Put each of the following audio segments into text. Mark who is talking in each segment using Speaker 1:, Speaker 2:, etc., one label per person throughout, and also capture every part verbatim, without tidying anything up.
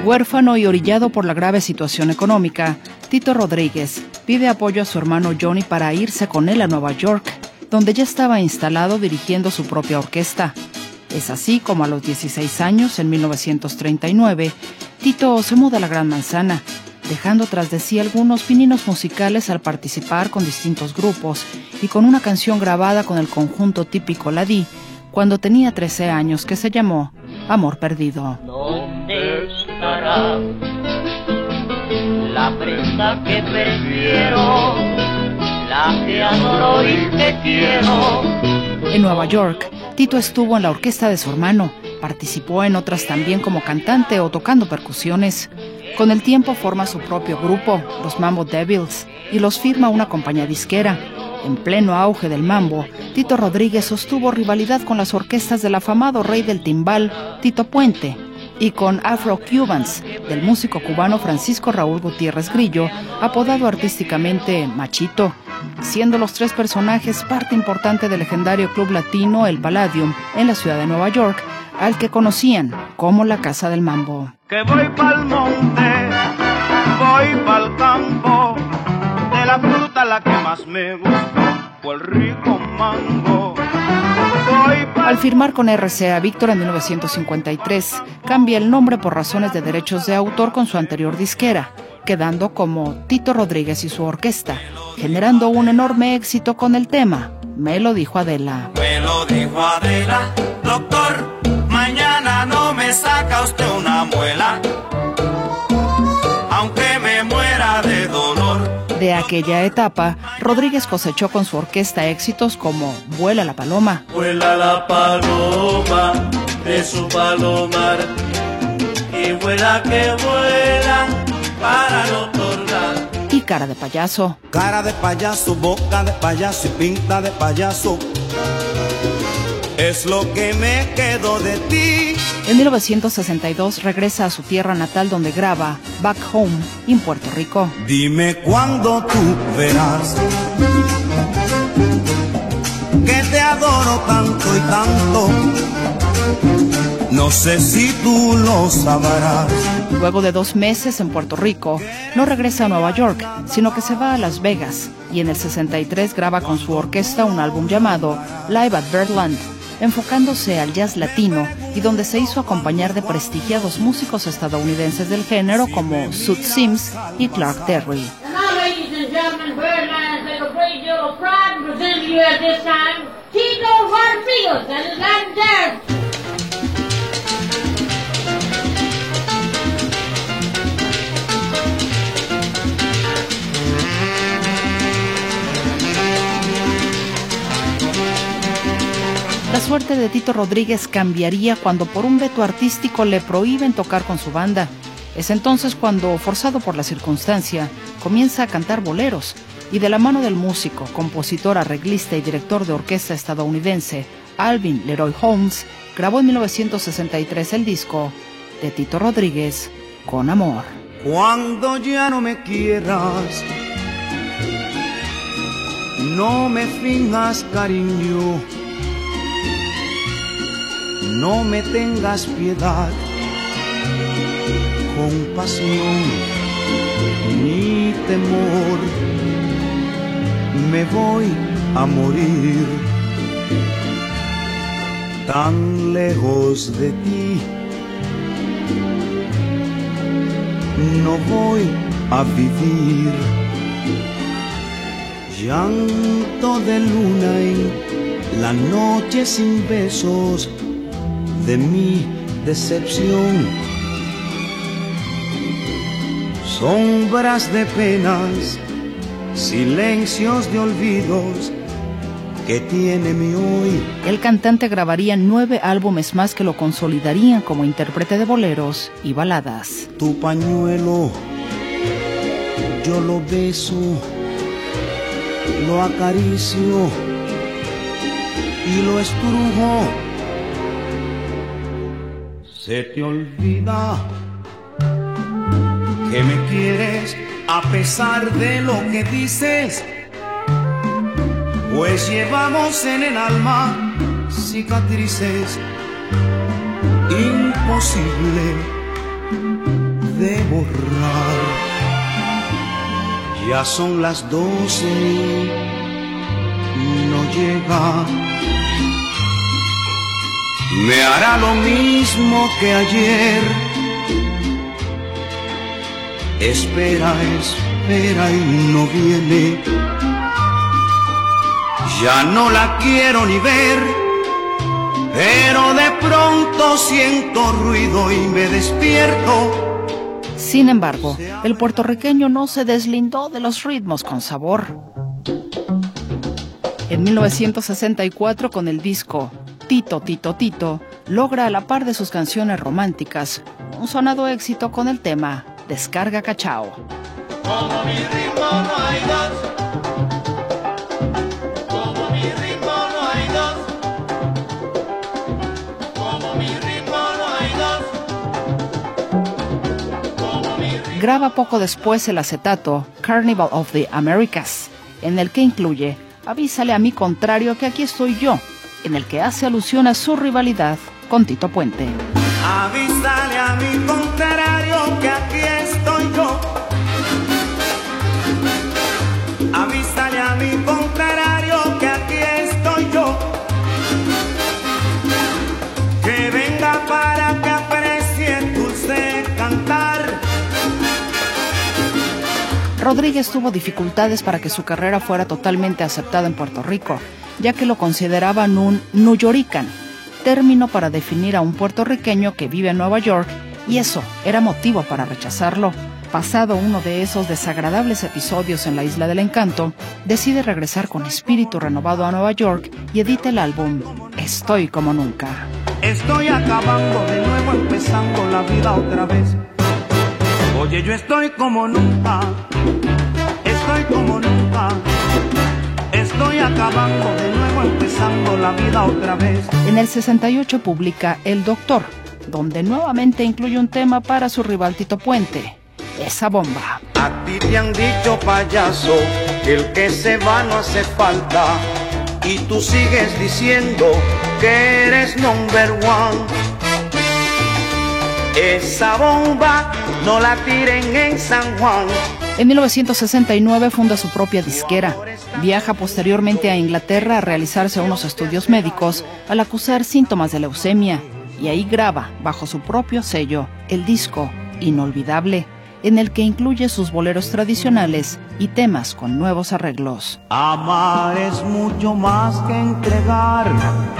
Speaker 1: Huérfano y orillado por la grave situación económica, Tito Rodríguez pide apoyo a su hermano Johnny para irse con él a Nueva York, donde ya estaba instalado dirigiendo su propia orquesta. Es así como a los dieciséis años, en mil novecientos treinta y nueve, Tito se muda a la Gran Manzana, dejando tras de sí algunos pininos musicales al participar con distintos grupos y con una canción grabada con el conjunto típico Ladí cuando tenía trece años, que se llamó Amor Perdido.
Speaker 2: ¿Dónde estará la prenda que prefiero, la que adoro y que quiero?
Speaker 1: En Nueva York, Tito estuvo en la orquesta de su hermano, participó en otras también como cantante o tocando percusiones. Con el tiempo forma su propio grupo, los Mambo Devils, y los firma una compañía disquera. En pleno auge del mambo, Tito Rodríguez sostuvo rivalidad con las orquestas del afamado rey del timbal, Tito Puente, y con Afro Cubans, del músico cubano Francisco Raúl Gutiérrez Grillo, apodado artísticamente Machito, siendo los tres personajes parte importante del legendario club latino El Palladium en la ciudad de Nueva York, al que conocían como la Casa del Mambo.
Speaker 3: Que voy pa'l monte, voy pa'l campo, de la fruta la que más me gusta fue el rico mango.
Speaker 1: Al firmar con R C A Víctor en mil novecientos cincuenta y tres, cambia el nombre por razones de derechos de autor con su anterior disquera, quedando como Tito Rodríguez y su orquesta, generando un enorme éxito con el tema Me lo dijo Adela.
Speaker 4: Me lo dijo Adela, doctor, mañana no me saca usted una muela, aunque me muera de dolor.
Speaker 1: De aquella etapa, Rodríguez cosechó con su orquesta éxitos como Vuela la paloma,
Speaker 5: Vuela la paloma de su palomar, y vuela que vuela para no tornar.
Speaker 1: y Cara de payaso.
Speaker 6: Cara de payaso, boca de payaso y pinta de payaso, es lo que me quedó de ti.
Speaker 1: En mil novecientos sesenta y dos regresa a su tierra natal donde graba Back Home en Puerto Rico.
Speaker 6: Dime cuándo tú verás que te adoro tanto y tanto, no sé si tú lo sabrás.
Speaker 1: Luego de dos meses en Puerto Rico, no regresa a Nueva York, sino que se va a Las Vegas, y en el sesenta y tres graba con su orquesta un álbum llamado Live at Birdland, enfocándose al jazz latino y donde se hizo acompañar de prestigiados músicos estadounidenses del género como Sud Sims y Clark Terry.
Speaker 7: And now, ladies and gentlemen, Birdland take a great deal of pride in presenting you at this time Tito Rodríguez and his Latin Jazz.
Speaker 1: La suerte de Tito Rodríguez cambiaría cuando por un veto artístico le prohíben tocar con su banda. Es entonces cuando, forzado por la circunstancia, comienza a cantar boleros, y de la mano del músico, compositor, arreglista y director de orquesta estadounidense Alvin Leroy Holmes, grabó en mil novecientos sesenta y tres el disco de Tito Rodríguez, Con Amor.
Speaker 6: Cuando ya no me quieras, no me finjas cariño, no me tengas piedad, compasión ni temor, me voy a morir tan lejos de ti, no voy a vivir. Llanto de luna en la noche sin besos de mi decepción, sombras de penas, silencios de olvidos que tiene mi hoy.
Speaker 1: El cantante grabaría nueve álbumes más que lo consolidarían como intérprete de boleros y baladas.
Speaker 6: Tu pañuelo, yo lo beso, lo acaricio y lo estrujo. Se te olvida que me quieres a pesar de lo que dices, pues llevamos en el alma cicatrices. Imposible de borrar. Ya son las doce y no llega. Me hará lo mismo que ayer. Espera, espera y no viene. Ya no la quiero ni ver, pero de pronto siento ruido y me despierto.
Speaker 1: Sin embargo, el puertorriqueño no se deslindó de los ritmos con sabor. En mil novecientos sesenta y cuatro, con el disco Tito, Tito, Tito, logra a la par de sus canciones románticas un sonado éxito con el tema Descarga Cachao.
Speaker 5: Como mi ritmo no hay dos. Como mi ritmo no hay dos. Como mi ritmo no hay dos. Como mi ritmo...
Speaker 1: Graba poco después el acetato Carnival of the Americas, en el que incluye Avísale a mi contrario que aquí estoy yo, en el que hace alusión a su rivalidad con Tito Puente.
Speaker 6: Avísale a mi contrario que aquí estoy yo. Avísale a mi contrario que aquí estoy yo. Que venga para que aprecie el dulce cantar.
Speaker 1: Rodríguez tuvo dificultades para que su carrera fuera totalmente aceptada en Puerto Rico, ya que lo consideraban un nuyorican, término para definir a un puertorriqueño que vive en Nueva York, y eso era motivo para rechazarlo. Pasado uno de esos desagradables episodios en la Isla del Encanto, decide regresar con espíritu renovado a Nueva York y edita el álbum Estoy como nunca.
Speaker 6: Estoy acabando de nuevo, empezando la vida otra vez. Oye, yo estoy como nunca, estoy como nunca. Estoy acabando de nuevo, empezando la vida otra vez.
Speaker 1: En el sesenta y ocho publica El Doctor, donde nuevamente incluye un tema para su rival Tito Puente, Esa Bomba.
Speaker 6: A ti te han dicho, payaso, que el que se va no hace falta, y tú sigues diciendo que eres number one. Esa bomba no la tiren en San Juan.
Speaker 1: En mil novecientos sesenta y nueve funda su propia disquera. Viaja posteriormente a Inglaterra a realizarse unos estudios médicos al acusar síntomas de leucemia, y ahí graba, bajo su propio sello, el disco Inolvidable, en el que incluye sus boleros tradicionales y temas con nuevos arreglos.
Speaker 6: Amar es mucho más que entregar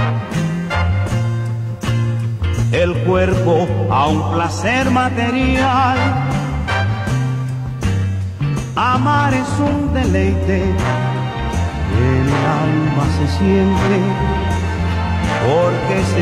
Speaker 6: el cuerpo a un placer material. Amar es un deleite, en el alma se siente, porque es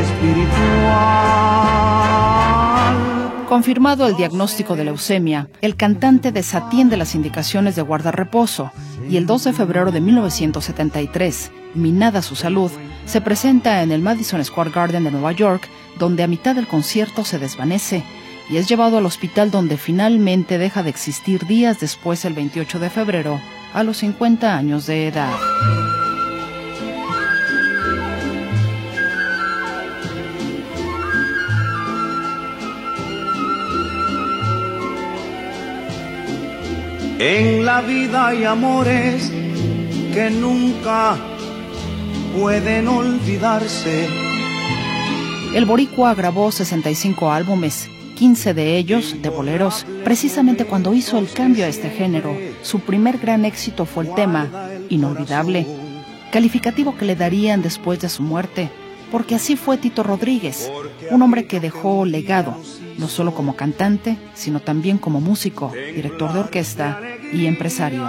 Speaker 6: espiritual.
Speaker 1: Confirmado el diagnóstico de leucemia, el cantante desatiende las indicaciones de guardarreposo y el dos de febrero de mil novecientos setenta y tres, minada su salud, se presenta en el Madison Square Garden de Nueva York, donde a mitad del concierto se desvanece y es llevado al hospital, donde finalmente deja de existir días después, el veintiocho de febrero, a los cincuenta años de edad.
Speaker 6: En la vida hay amores que nunca pueden olvidarse.
Speaker 1: El boricua grabó sesenta y cinco álbumes, quince de ellos de boleros. Precisamente cuando hizo el cambio a este género, su primer gran éxito fue el tema Inolvidable, calificativo que le darían después de su muerte, porque así fue Tito Rodríguez, un hombre que dejó legado, no solo como cantante, sino también como músico, director de orquesta y empresario.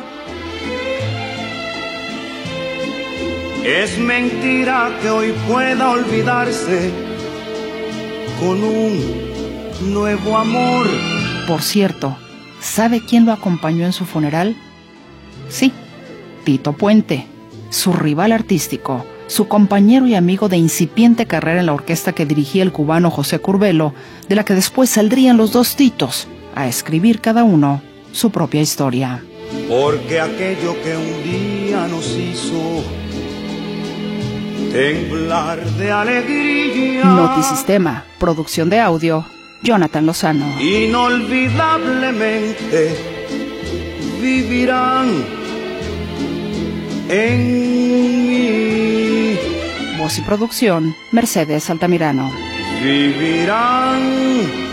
Speaker 6: Es mentira que hoy pueda olvidarse con un nuevo amor.
Speaker 1: Por cierto, ¿sabe quién lo acompañó en su funeral? Sí, Tito Puente, su rival artístico, su compañero y amigo de incipiente carrera en la orquesta que dirigía el cubano José Curbelo, de la que después saldrían los dos Titos a escribir cada uno su propia historia.
Speaker 6: Porque aquello que un día nos hizo temblar de alegría.
Speaker 1: Notisistema, producción de audio, Jonathan Lozano.
Speaker 6: Inolvidablemente vivirán en mí.
Speaker 1: Voz y producción, Mercedes Altamirano.
Speaker 6: Vivirán